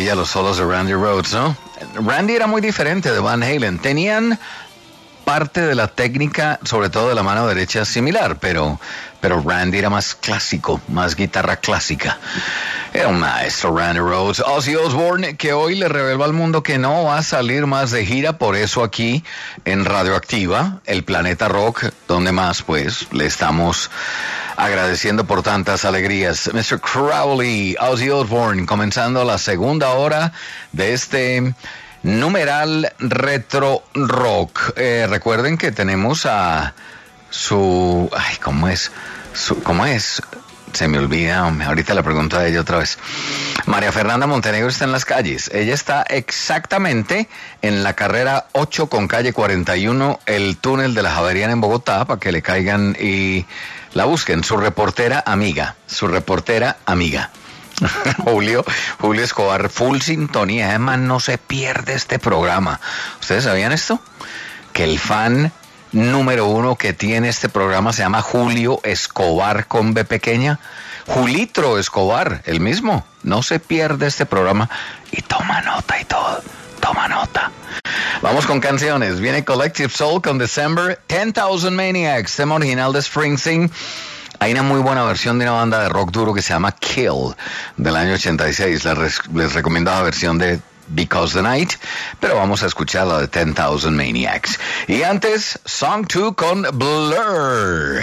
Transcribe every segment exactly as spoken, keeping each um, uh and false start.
maravilla los solos de Randy Rhoads, ¿no? Randy era muy diferente de Van Halen. Tenían parte de la técnica, sobre todo de la mano derecha, similar, pero, pero Randy era más clásico, más guitarra clásica. Era un maestro, Randy Rhoads. Ozzy Osbourne, que hoy le reveló al mundo que no va a salir más de gira, por eso aquí en Radioactiva, el Planeta Rock, donde más pues le estamos agradeciendo por tantas alegrías. mister Crowley, Ozzy Osbourne, comenzando la segunda hora de este numeral retro rock. Eh, recuerden que tenemos a su... Ay, ¿cómo es? Su, ¿Cómo es? Se me olvida, hombre. Ahorita la pregunto a ella otra vez. María Fernanda Montenegro está en las calles. Ella está exactamente en la carrera ocho con calle cuarenta y uno, el túnel de la Javeriana en Bogotá, para que le caigan y la busquen. Su reportera amiga, su reportera amiga. Julio, Julio Escobar, full sintonía. Además, no se pierde este programa. ¿Ustedes sabían esto? Que el fan número uno que tiene este programa se llama Julio Escobar con B pequeña. Julitro Escobar, el mismo. No se pierde este programa y toma nota y todo. Toma nota. Vamos con canciones. Viene Collective Soul con December, ten thousand Maniacs, tema original de Springsteen. Hay una muy buena versión de una banda de rock duro que se llama Kill, del año ochenta y seis. Les, res- les recomiendo la versión de Because the Night, pero vamos a escuchar la de ten thousand Maniacs. Y antes, Song two con Blur.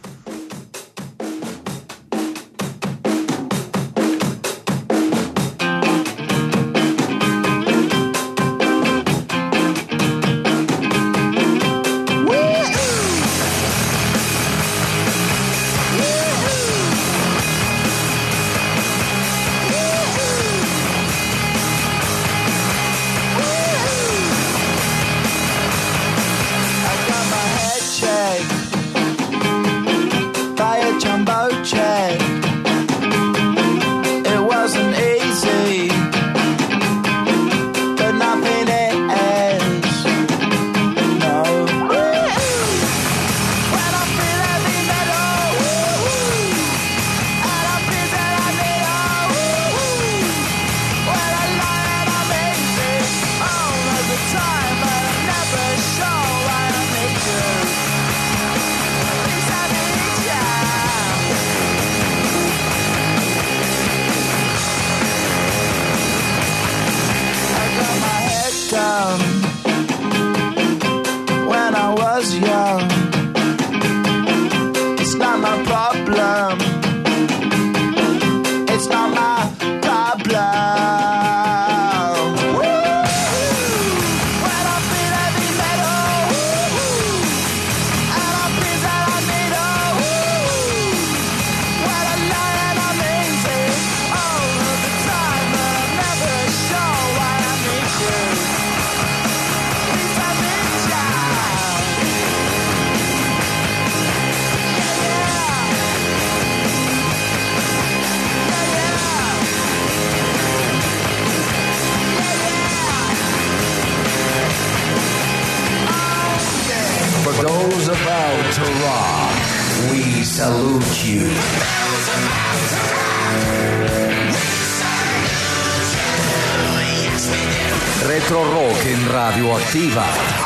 Retro Rock en Radioactiva.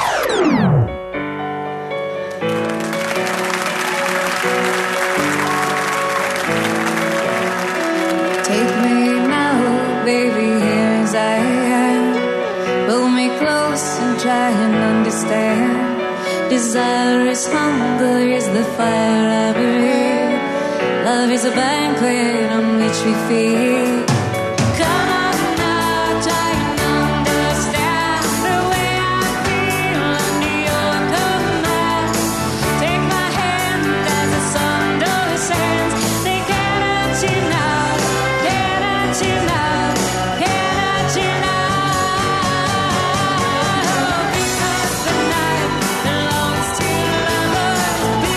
Take me now, baby, here as I am. Pull me close and try and understand. Desire is hunger, is the fire I breathe. Love is a banquet on which we feed.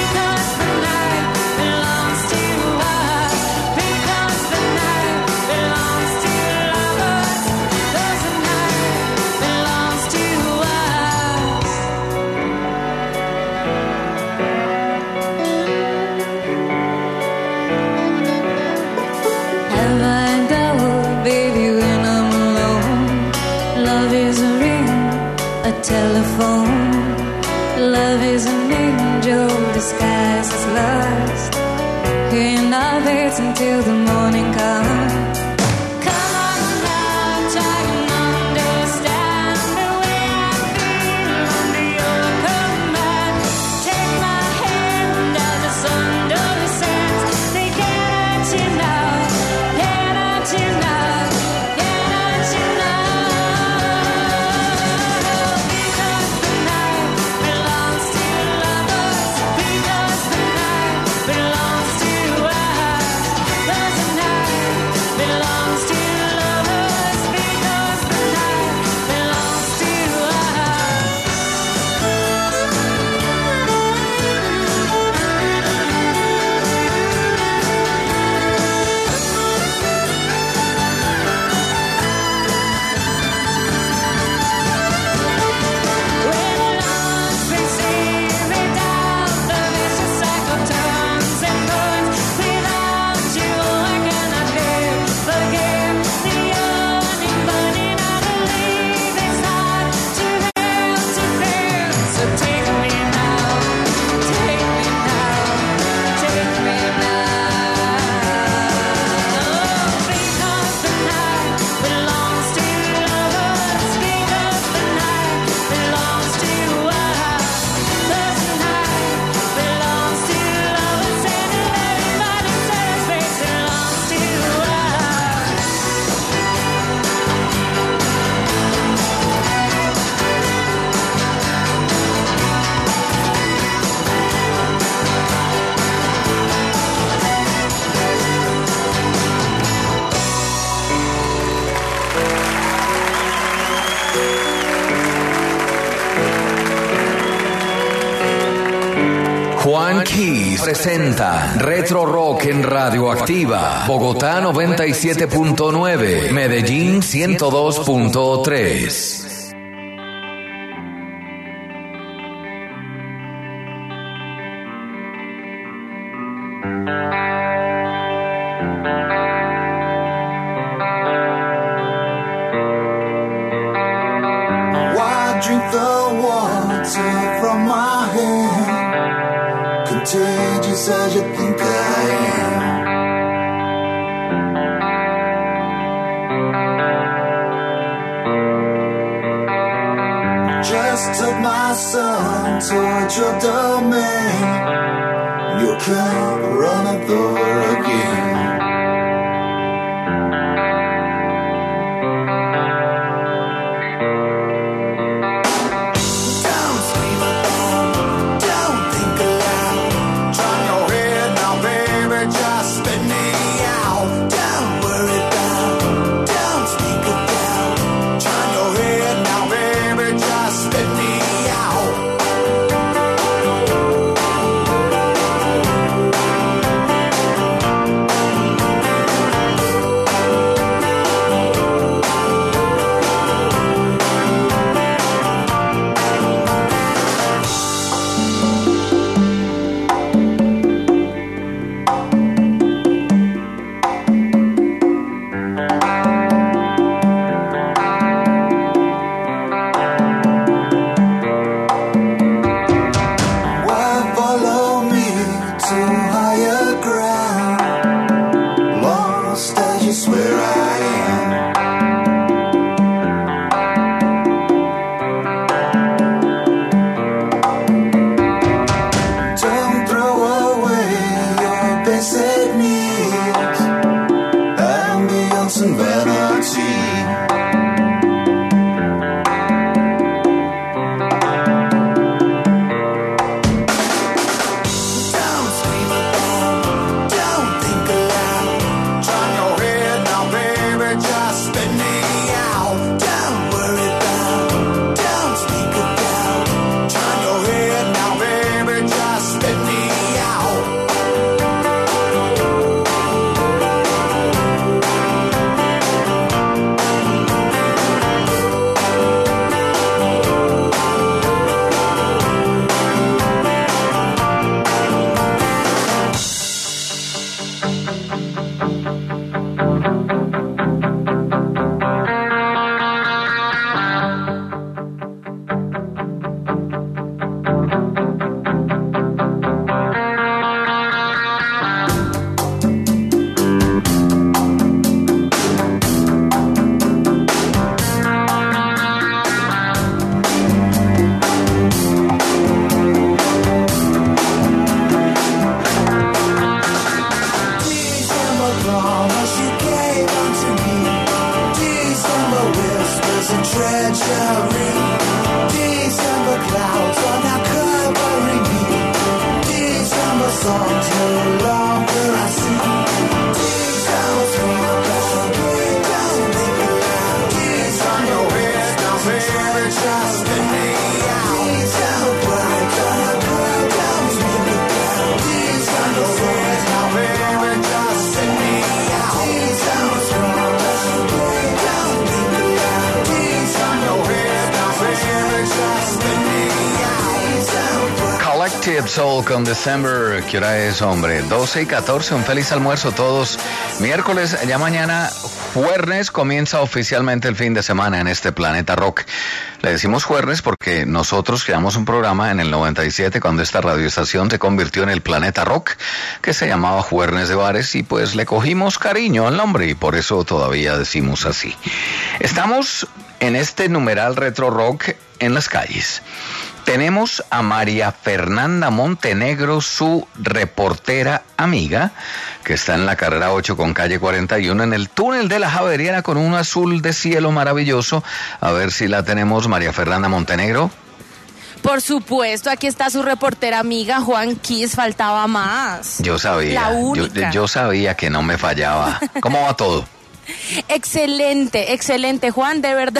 Because the night belongs a telephone. Love is an angel disguised as lust. Here in our beds until the morning comes. Come on now, try and understand the way I feel under your command. Take my hand as the sun descends. They can't hurt you now, can't hurt you now, can't hurt you now. Because the night belongs to lovers. Because the night belongs to us. Because the night belongs to lovers. Because the night belongs to when love's been seared out, the vicious cycle turns and burns. Without you, I cannot live. Forgive the yearning, burning. I believe it's hard to have to bear. So take me now, take me now, take me now. Because the night belongs to lovers. Because the night belongs to us. Because the night belongs to lovers. And everybody says it belongs to us. Juan Keys presenta Retro Rock en Radioactiva, Bogotá noventa y siete punto nueve, Medellín ciento dos punto tres. Why drink the water from my hand? Contagious as you think I am. Just took my son towards your domain. You come running through again. Don't sleep alone, don't think aloud. Turn your head now, baby, just spit me out. Don't worry about, don't speak about. Turn your head now, baby, just spit me out. just spin me out. Don't worry, don't worry, don't speak it down. Please don't know where now, baby, just spin me out. Don't scream, don't worry, don't think it down. Please don't know where now, baby, just spin me out. Don't worry. Collective Soul con December. ¿Qué hora es, hombre? doce y catorce. Un feliz almuerzo a todos. Miércoles, ya mañana, jueves, comienza oficialmente el fin de semana en este Planeta Rock. Le decimos jueves porque nosotros creamos un programa en el noventa y siete cuando esta radioestación se convirtió en el Planeta Rock, que se llamaba Jueves de Bares, y pues le cogimos cariño al nombre y por eso todavía decimos así. Estamos en este numeral retro rock en las calles. Tenemos a María Fernanda Montenegro, su reportera amiga, que está en la carrera ocho con calle cuarenta y uno, en el túnel de la Javeriana con un azul de cielo maravilloso. A ver si la tenemos, María Fernanda Montenegro. Por supuesto, aquí está su reportera amiga, Juan Kiss, faltaba más. Yo sabía, La yo, única. yo sabía que no me fallaba. ¿Cómo va todo? Excelente, excelente, Juan, de verdad.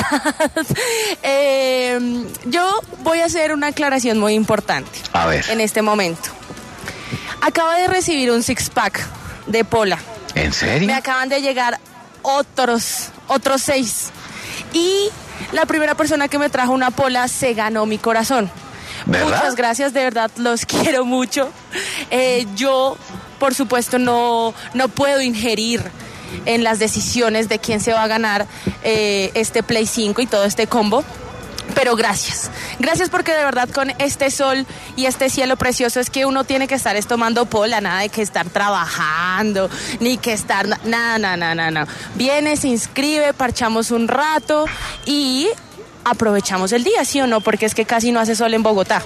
eh, yo voy a hacer una aclaración muy importante. A ver. En este momento. Acabo de recibir un six-pack de Pola. ¿En serio? Me acaban de llegar otros, otros seis. Y la primera persona que me trajo una Pola se ganó mi corazón. ¿Verdad? Muchas gracias, de verdad, los quiero mucho. Eh, yo, por supuesto, no, no puedo ingerir en las decisiones de quién se va a ganar eh, este Play cinco y todo este combo. Pero gracias, gracias porque de verdad con este sol y este cielo precioso es que uno tiene que estar es tomando Pola, nada de que estar trabajando, ni que estar, nada, nada, nada, nada. Viene, se inscribe, parchamos un rato y aprovechamos el día, ¿sí o no? Porque es que casi no hace sol en Bogotá.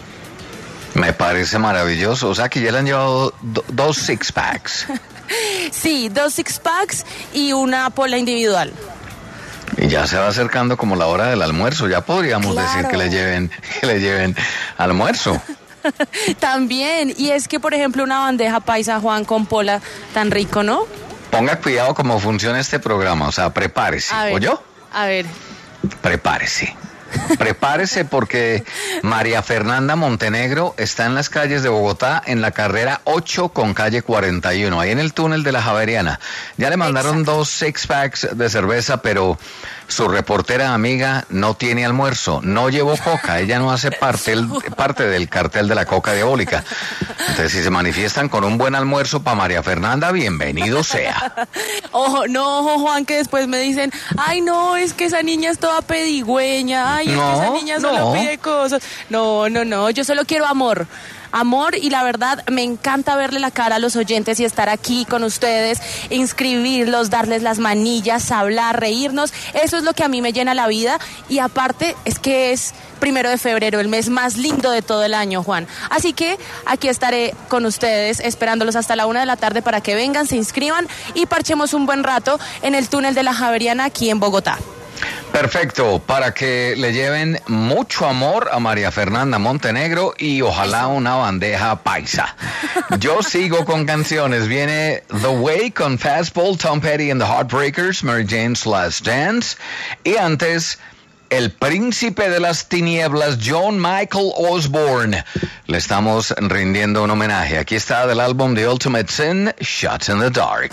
Me parece maravilloso. O sea que ya le han llevado do- dos six packs. Sí, dos six packs y una Pola individual. Y ya se va acercando como la hora del almuerzo. Ya podríamos Claro. decir que le lleven, que le lleven almuerzo. También, y es que por ejemplo una bandeja paisa, Juan, con Pola, tan rico, ¿no? Ponga cuidado cómo funciona este programa. O sea, prepárese. A ver, ¿Oyó? a ver. Prepárese. Prepárese porque María Fernanda Montenegro está en las calles de Bogotá en la carrera ocho con calle cuarenta y uno, ahí en el túnel de la Javeriana. Ya le mandaron Exacto. dos six packs de cerveza, pero su reportera amiga no tiene almuerzo, no llevó coca, ella no hace parte, el- parte del cartel de la coca diabólica. Entonces, si se manifiestan con un buen almuerzo para María Fernanda, bienvenido sea. Ojo, no, ojo, Juan, que después me dicen, ay, no, es que esa niña es toda pedigüeña, ay, es No, que esa niña solo no. pide cosas. No, no, no, yo solo quiero amor. Amor, y la verdad me encanta verle la cara a los oyentes y estar aquí con ustedes, inscribirlos, darles las manillas, hablar, reírnos. Eso es lo que a mí me llena la vida, y aparte es que es primero de febrero, el mes más lindo de todo el año, Juan. Así que aquí estaré con ustedes esperándolos hasta la una de la tarde para que vengan, se inscriban y parchemos un buen rato en el túnel de la Javeriana aquí en Bogotá. Perfecto, para que le lleven mucho amor a María Fernanda Montenegro y ojalá una bandeja paisa. Yo sigo con canciones. Viene The Way con Fastball, Tom Petty and the Heartbreakers, Mary Jane's Last Dance. Y antes, el príncipe de las tinieblas, John Michael Osborne. Le estamos rindiendo un homenaje. Aquí está del álbum The Ultimate Sin, Shots in the Dark.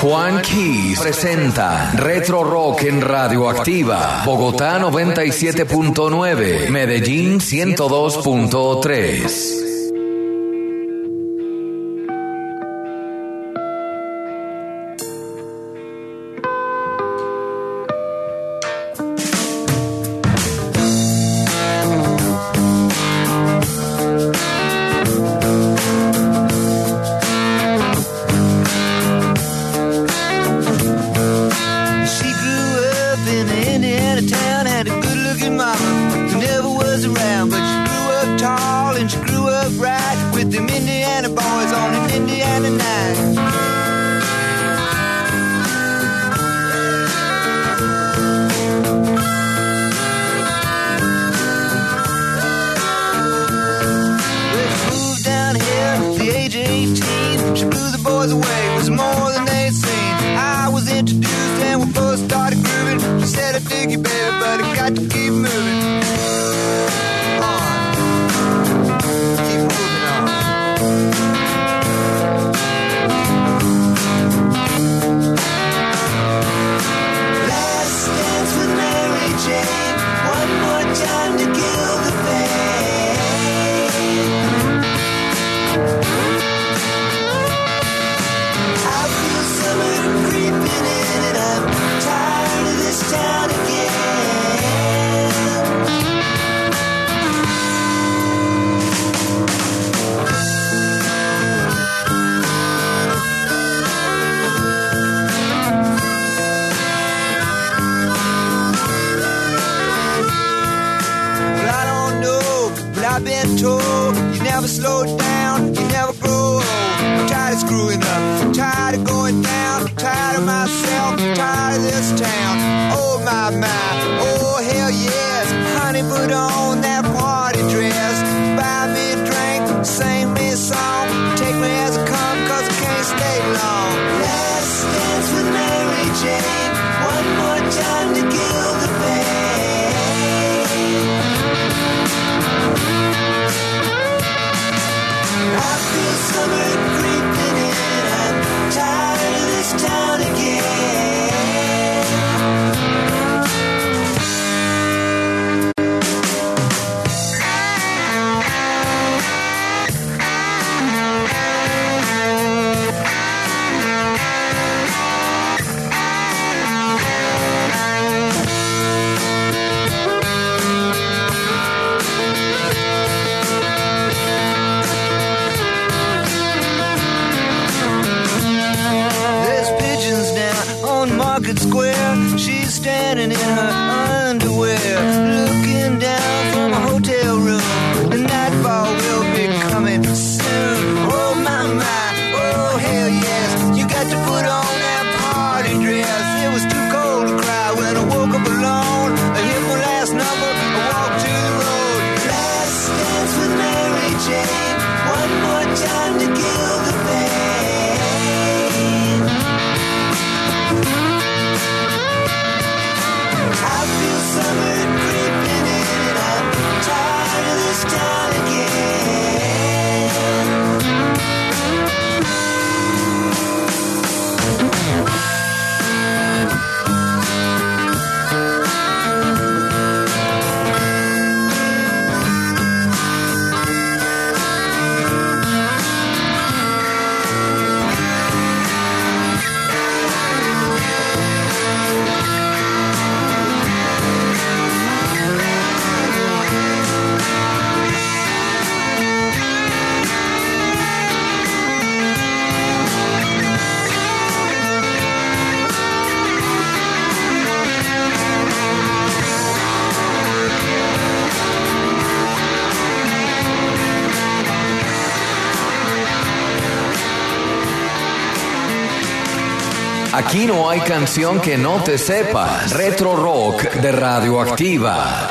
Juan Keys presenta Retro Rock en Radioactiva, Bogotá noventa y siete punto nueve, Medellín ciento dos punto tres. Aquí no hay canción que no te sepas. Retro Rock de Radioactiva.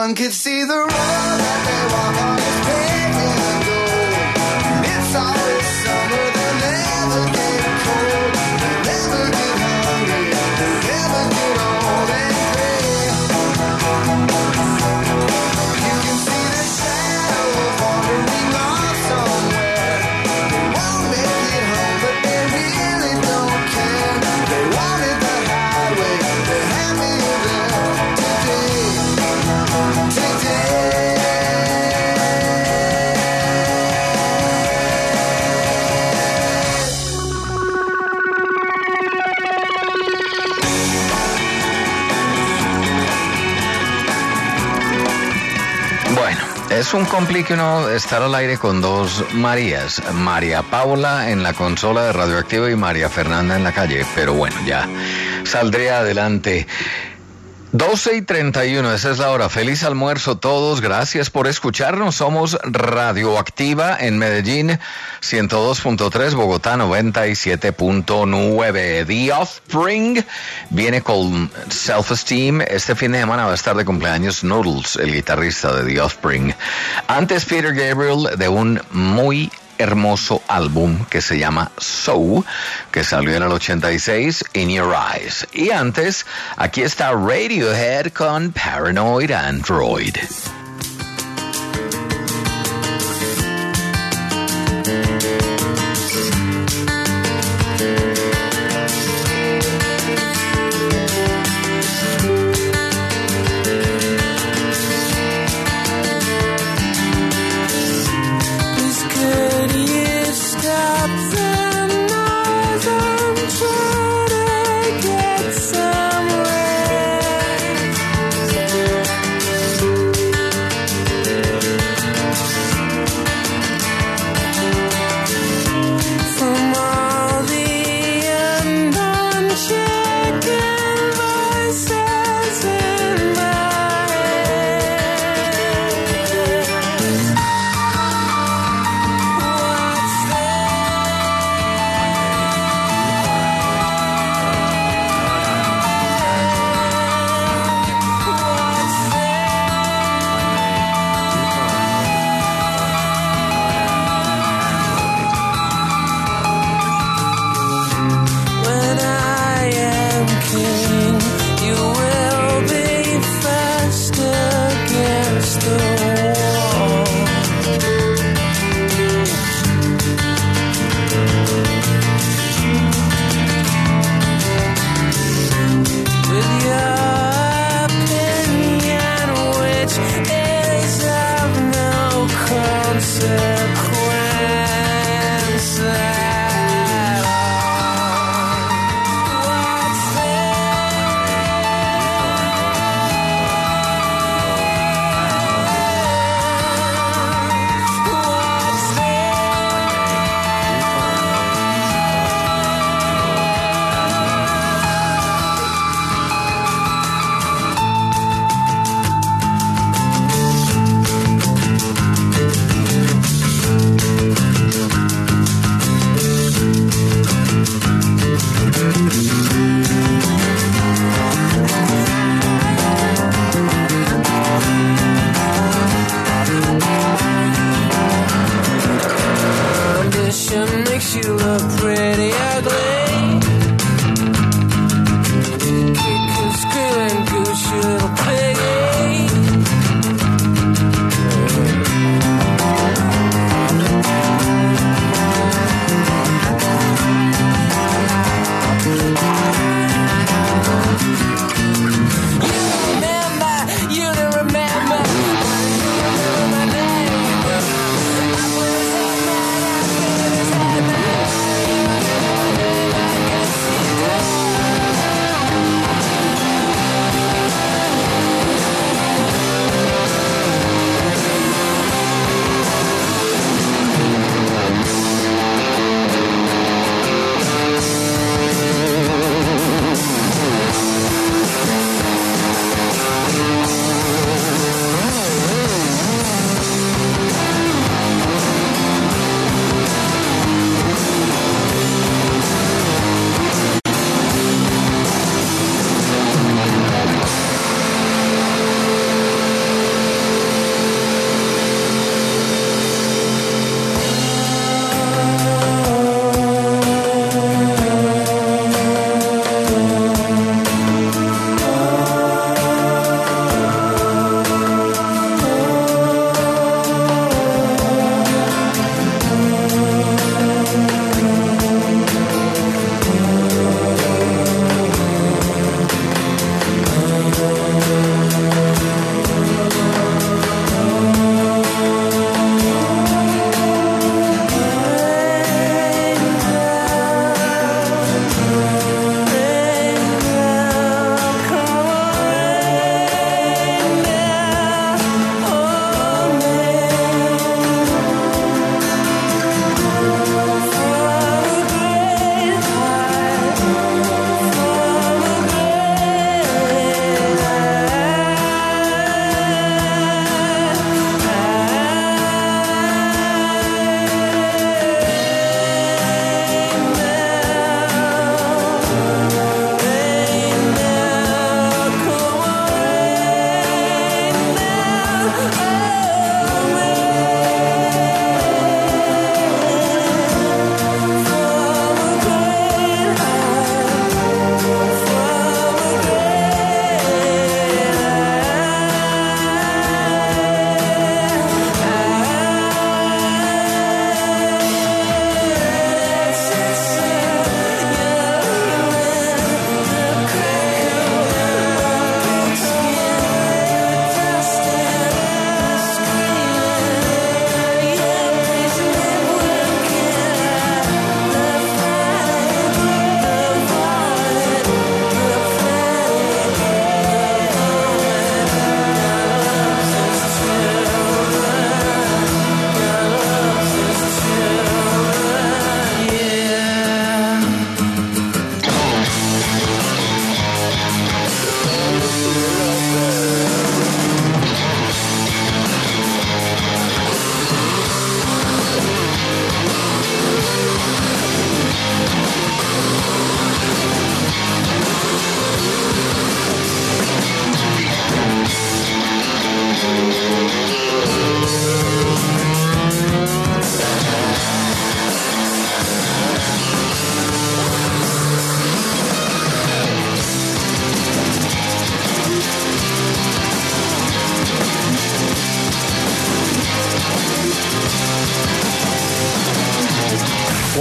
Everyone could see the road that they walk on is paved in gold. It's always summer, they never get cold, they never get hungry, they never get old and gray. You can see the shadows wandering off somewhere. They won't make it home, but they really don't care. They wanted the highway, they're happy there today. Bueno, es un complique uno estar al aire con dos Marías, María Paula en la consola de Radioactivo y María Fernanda en la calle, pero bueno, ya saldré adelante. doce y treinta y uno, esa es la hora. Feliz almuerzo todos, gracias por escucharnos. Somos Radioactiva en Medellín, ciento dos punto tres, Bogotá noventa y siete punto nueve. The Offspring viene con Self Esteem. Este fin de semana va a estar de cumpleaños Noodles, el guitarrista de The Offspring. Antes Peter Gabriel, de un muy hermoso álbum que se llama So, que salió en el ochenta y seis, In Your Eyes. Y antes, aquí está Radiohead con Paranoid Android. Somewhere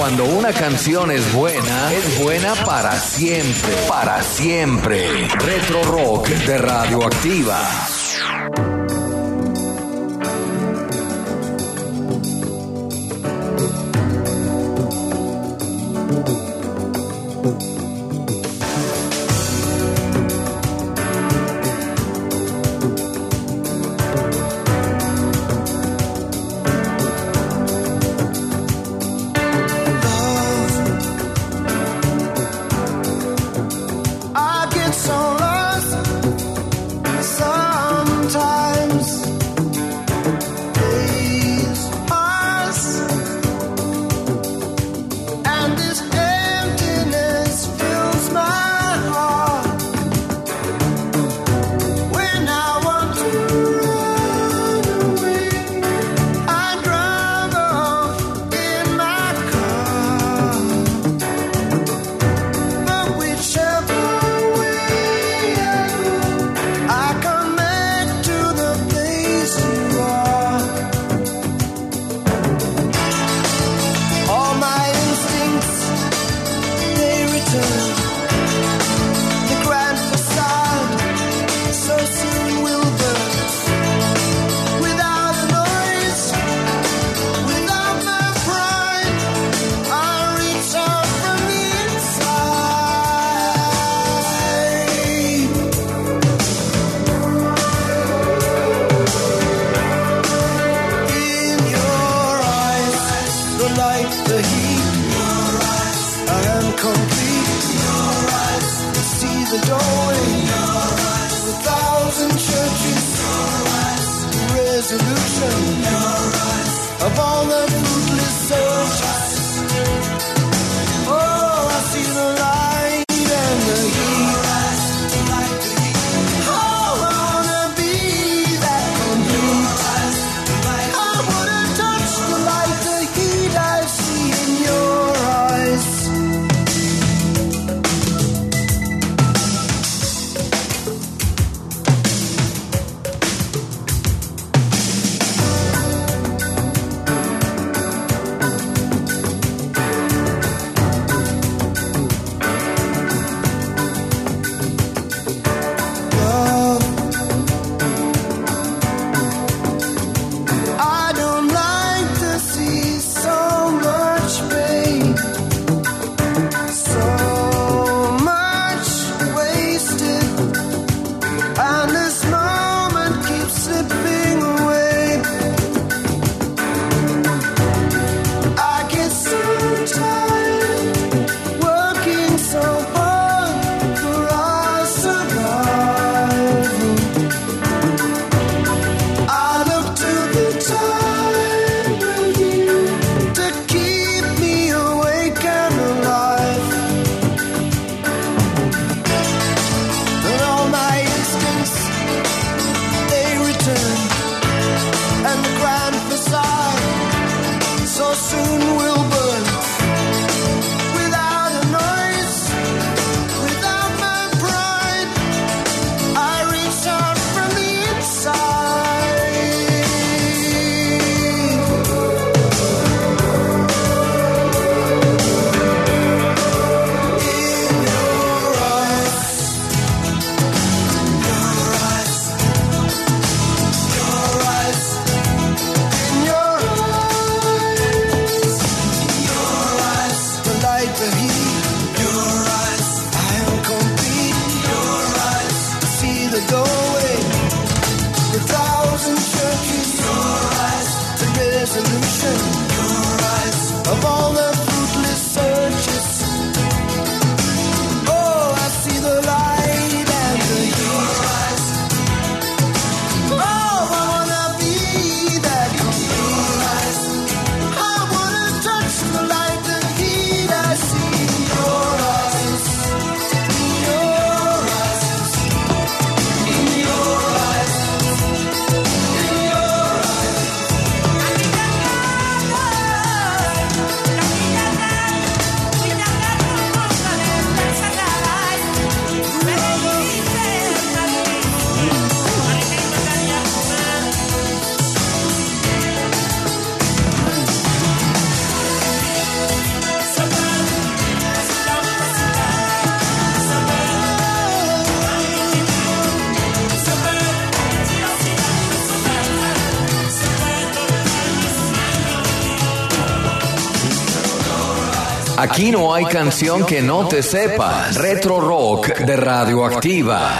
Cuando una canción es buena, es buena para siempre. Para siempre. Retro Rock de Radioactiva. And this emptiness Aquí no hay canción que no te sepas. Retro Rock de Radioactiva.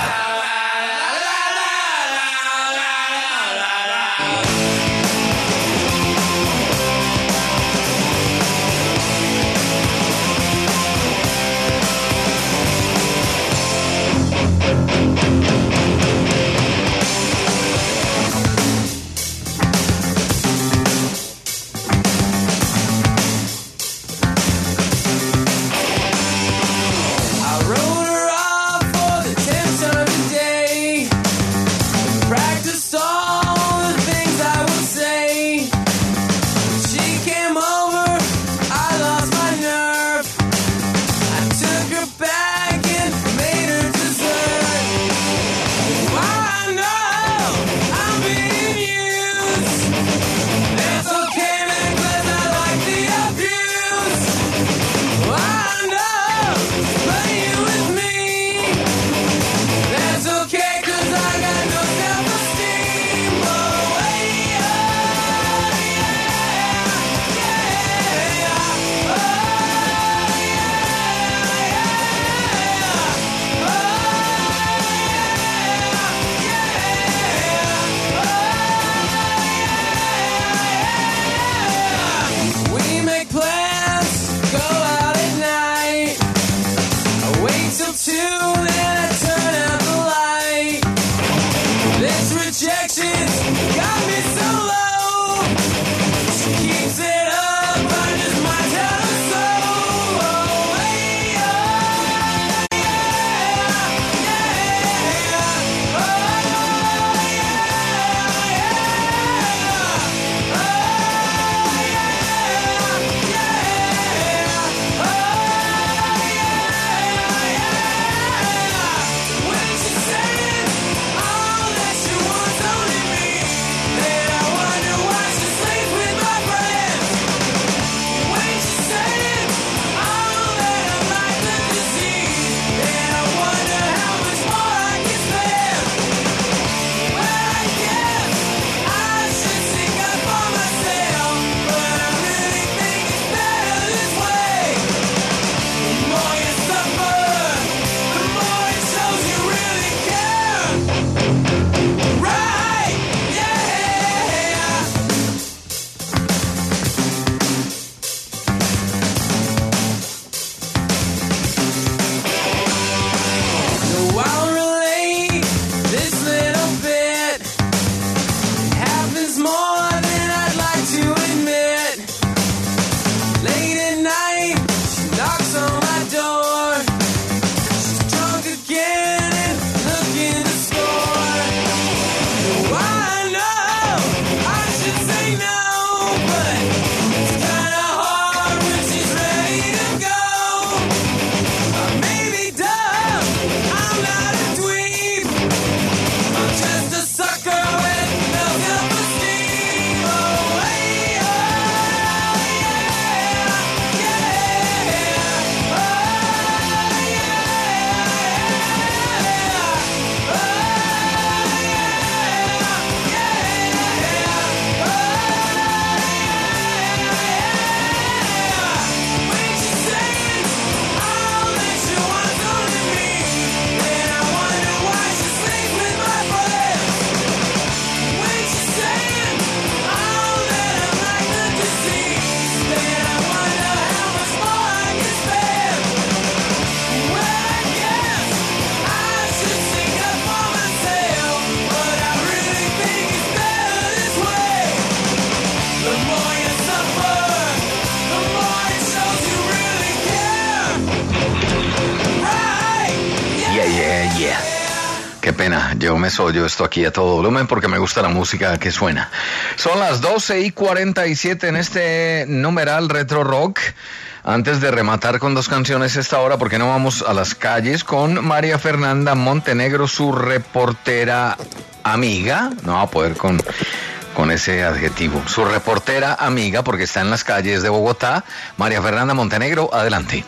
Qué pena, yo me sollo esto aquí a todo volumen porque me gusta la música que suena. Son las doce y cuarenta y siete en este numeral Retro Rock. Antes de rematar con dos canciones esta hora, ¿por qué no vamos a las calles con María Fernanda Montenegro, su reportera amiga? No va a poder con, con ese adjetivo. Su reportera amiga, porque está en las calles de Bogotá. María Fernanda Montenegro, adelante.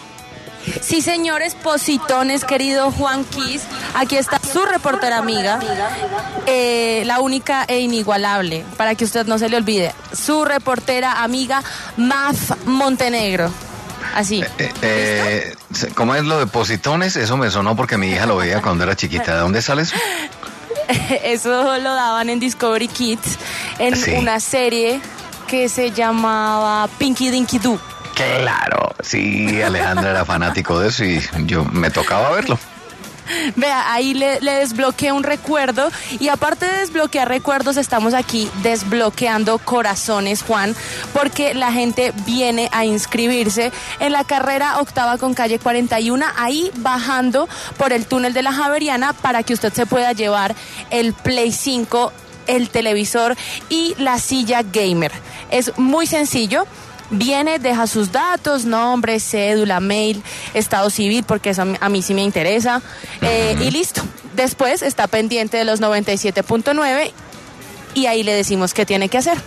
Sí, señores positones, querido Juan Quis, aquí está su reportera amiga, eh, la única e inigualable, para que usted no se le olvide, su reportera amiga Maf Montenegro. Así. Eh, eh, ¿Cómo es lo de positones? Eso me sonó porque mi hija lo veía cuando era chiquita. ¿De dónde sale eso? Eso lo daban en Discovery Kids, en Sí. una serie que se llamaba Pinky Dinky Doo. Claro, sí, Alejandra era fanático de eso y yo me tocaba verlo. Vea, ahí le, le desbloqueé un recuerdo y aparte de desbloquear recuerdos, estamos aquí desbloqueando corazones, Juan, porque la gente viene a inscribirse en la carrera octava con calle cuarenta y uno, ahí bajando por el túnel de la Javeriana para que usted se pueda llevar el Play cinco, el televisor y la silla gamer. Es muy sencillo. Viene, deja sus datos, nombre, cédula, mail, estado civil, porque eso a mí, a mí sí me interesa, eh, y listo. Después está pendiente de los noventa y siete punto nueve y ahí le decimos qué tiene que hacer.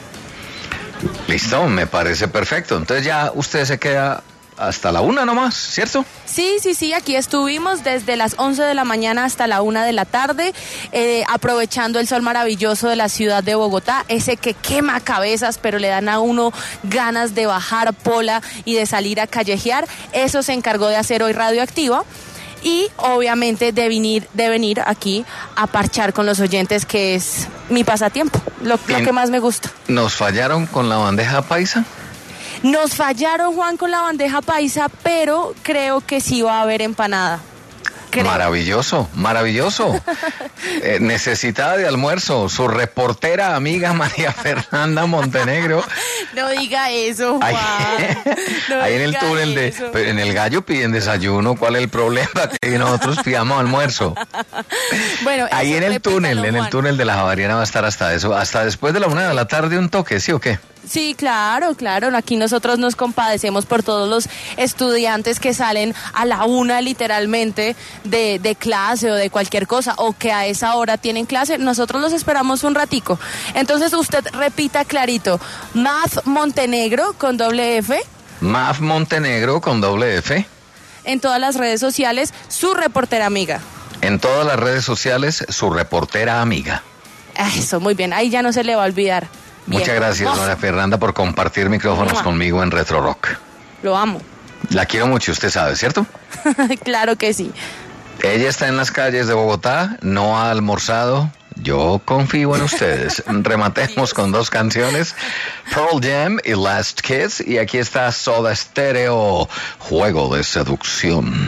Listo, me parece perfecto. Entonces ya usted se queda hasta la una nomás, ¿cierto? Sí, sí, sí, aquí estuvimos desde las once de la mañana hasta la una de la tarde, eh, aprovechando el sol maravilloso de la ciudad de Bogotá, ese que quema cabezas, pero le dan a uno ganas de bajar pola y de salir a callejear. Eso se encargó de hacer hoy Radioactiva. Y obviamente de venir, de venir aquí a parchar con los oyentes, que es mi pasatiempo, lo, lo que más me gusta. ¿Nos fallaron con la bandeja paisa? Nos fallaron, Juan, con la bandeja paisa, pero creo que sí va a haber empanada. Creo. Maravilloso, maravilloso. Eh, necesitada de almuerzo, su reportera amiga María Fernanda Montenegro. No diga eso, Juan. Ahí, No ahí en el diga túnel de, eso. pero en el Gallo piden desayuno. ¿Cuál es el problema? Que nosotros pidamos almuerzo. Bueno, Ahí eso en el repítalo, túnel, en el Juan. túnel de la Javeriana va a estar hasta eso, hasta después de la una de la tarde un toque, ¿sí o qué? Sí, claro, claro. Aquí nosotros nos compadecemos por todos los estudiantes que salen a la una literalmente de, de clase o de cualquier cosa, o que a esa hora tienen clase. Nosotros los esperamos un ratico. Entonces usted repita clarito, Math Montenegro con doble F. Maf Montenegro con doble F. En todas las redes sociales, su reportera amiga. En todas las redes sociales, su reportera amiga. Eso, muy bien. Ahí ya no se le va a olvidar. Bien. Muchas gracias, Oh, María Fernanda, por compartir micrófonos Mua. conmigo en Retro Rock. Lo amo. La quiero mucho, usted sabe, ¿cierto? Claro que sí. Ella está en las calles de Bogotá, no ha almorzado. Yo confío en ustedes. Rematemos con dos canciones, Pearl Jam y Last Kiss. Y aquí está Soda Stereo, Juego de Seducción.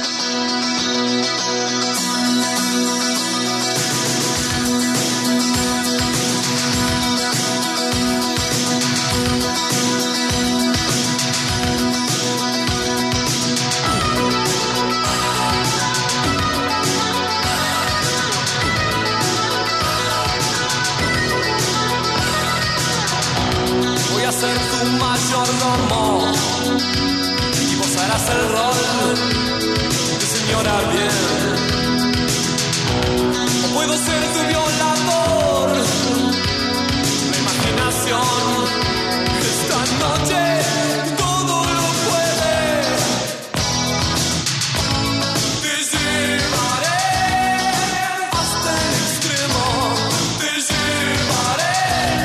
Voy a ser tu mayordomo y vos harás el rol de señora bien. O puedo ser tu violador, la imaginación esta noche todo lo puede. Te llevaré hasta el extremo, te llevaré.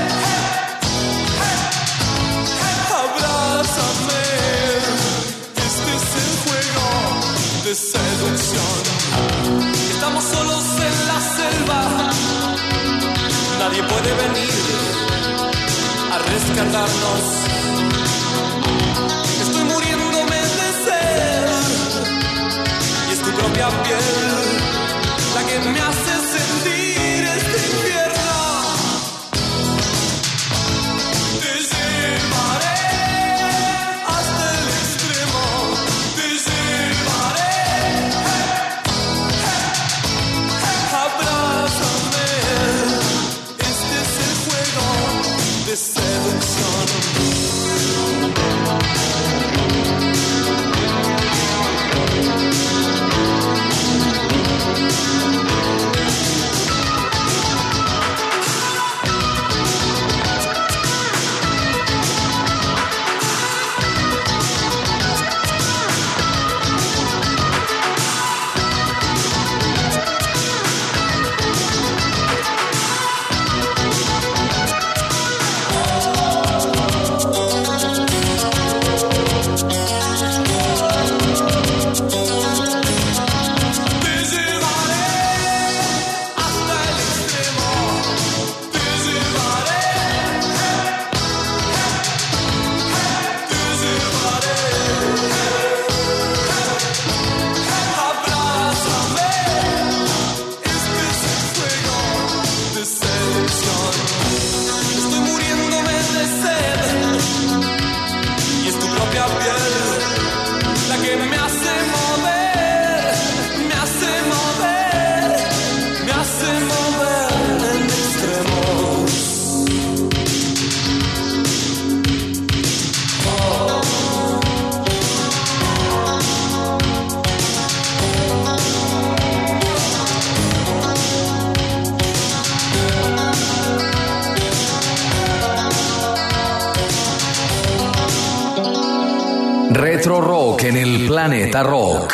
Abrázame, este es el juego de seducción. Estamos solos en la selva, nadie puede venir a rescatarnos. Estoy muriéndome de sed y es tu propia piel la que me hace sentir este infierno. Te llevaré hasta el extremo, te llevaré. Abrázame, este es el juego de seducción. Retro Rock en el Planeta Rock.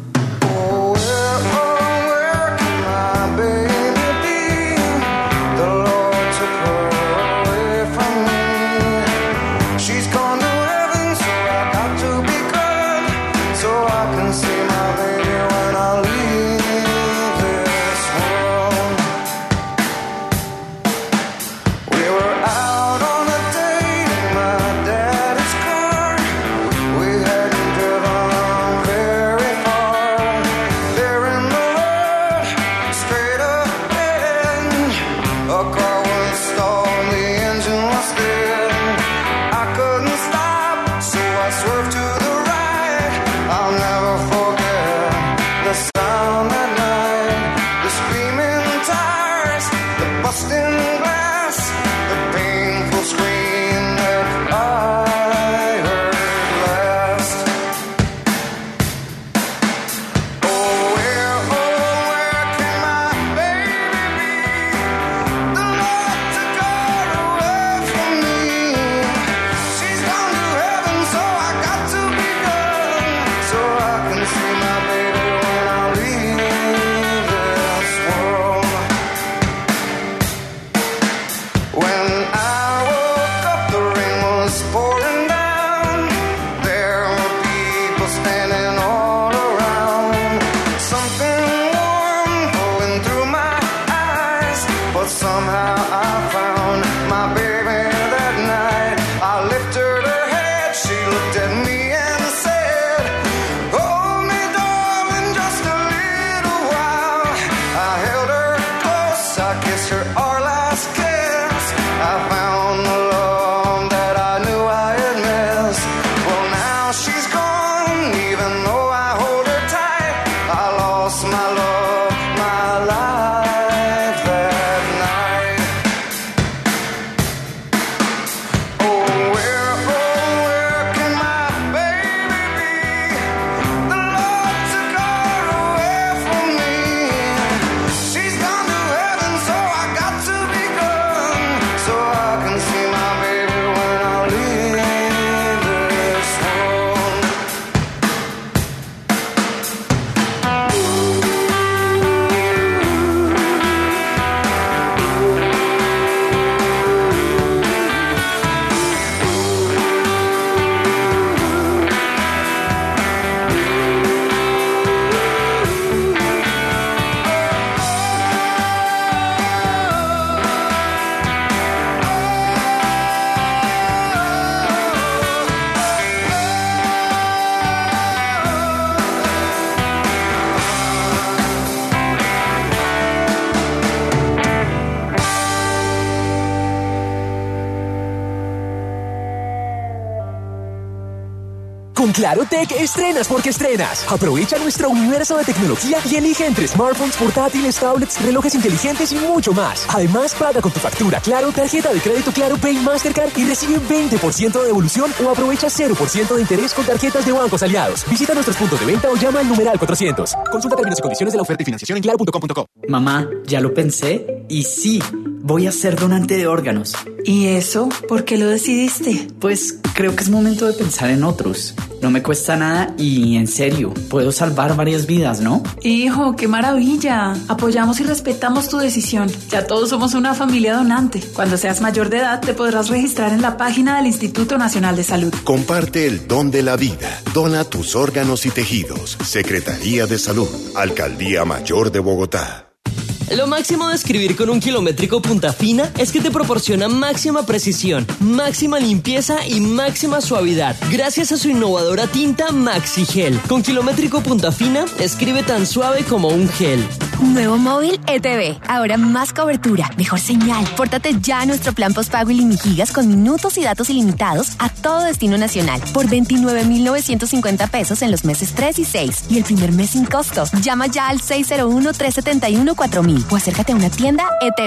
Con Claro Tech estrenas porque estrenas. Aprovecha nuestro universo de tecnología y elige entre smartphones, portátiles, tablets, relojes inteligentes y mucho más. Además, paga con tu factura Claro, tarjeta de crédito Claro Pay Mastercard y recibe veinte por ciento de devolución o aprovecha cero por ciento de interés con tarjetas de bancos aliados. Visita nuestros puntos de venta o llama al numeral cuatrocientos. Consulta términos y condiciones de la oferta y financiación en claro punto com punto co. Mamá, ya lo pensé y sí, voy a ser donante de órganos. ¿Y eso? ¿Por qué lo decidiste? Pues creo que es momento de pensar en otros. No me cuesta nada y, en serio, puedo salvar varias vidas, ¿no? Hijo, qué maravilla. Apoyamos y respetamos tu decisión. Ya todos somos una familia donante. Cuando seas mayor de edad, te podrás registrar en la página del Instituto Nacional de Salud. Comparte el don de la vida. Dona tus órganos y tejidos. Secretaría de Salud. Alcaldía Mayor de Bogotá. Lo máximo de escribir con un kilométrico punta fina es que te proporciona máxima precisión, máxima limpieza y máxima suavidad, gracias a su innovadora tinta Maxi Gel. Con kilométrico punta fina, escribe tan suave como un gel. Nuevo móvil E T V, ahora más cobertura, mejor señal. Pórtate ya a nuestro plan postpago ilimigigas con minutos y datos ilimitados a todo destino nacional por veintinueve mil novecientos cincuenta pesos en los meses tres y seis y el primer mes sin costo. Llama ya al seis cero uno, tres siete uno, cuatro mil o acércate a una tienda E T V.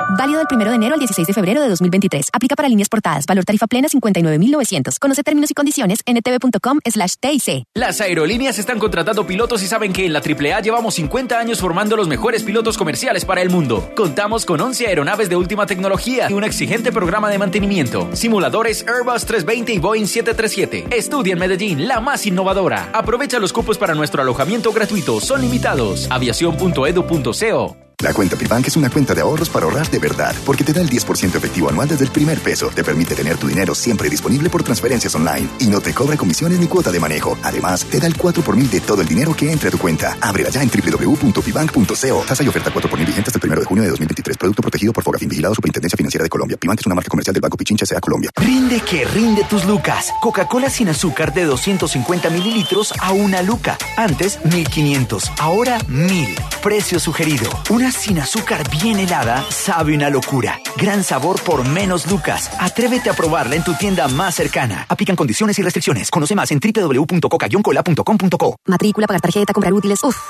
Válido del primero de enero al dieciséis de febrero de dos mil veintitrés. Aplica para líneas portadas. Valor tarifa plena cincuenta y nueve mil novecientos. Conoce términos y condiciones en ntv.com slash TIC. Las aerolíneas están contratando pilotos y saben que en la triple A llevamos cincuenta años formando los mejores pilotos comerciales para el mundo. Contamos con once aeronaves de última tecnología y un exigente programa de mantenimiento. Simuladores Airbus trescientos veinte y Boeing siete treinta y siete. Estudia en Medellín, la más innovadora. Aprovecha los cupos para nuestro alojamiento gratuito. Son limitados. aviación punto edu punto co. La cuenta Pibank es una cuenta de ahorros para ahorrar de verdad, porque te da el diez por ciento efectivo anual desde el primer peso. Te permite tener tu dinero siempre disponible por transferencias online y no te cobra comisiones ni cuota de manejo. Además, te da el cuatro por mil de todo el dinero que entre a tu cuenta. Ábrela ya en doble u doble u doble u punto pibank punto co. Tasa y oferta cuatro por mil vigente hasta el primero de junio de dos mil veintitrés. Producto protegido por Fogafín, vigilado Superintendencia Financiera de Colombia. Pibank es una marca comercial del Banco Pichincha S A Colombia. Rinde que rinde tus lucas. Coca-Cola sin azúcar de doscientos cincuenta mililitros a una luca. Antes, mil quinientos. Ahora, mil. Precio sugerido. Una sin azúcar bien helada sabe una locura. Gran sabor por menos lucas. Atrévete a probarla en tu tienda más cercana. Aplican condiciones y restricciones. Conoce más en doble u doble u doble u punto coca guion cola punto com punto co. Matrícula, pagar tarjeta, comprar útiles. Uf,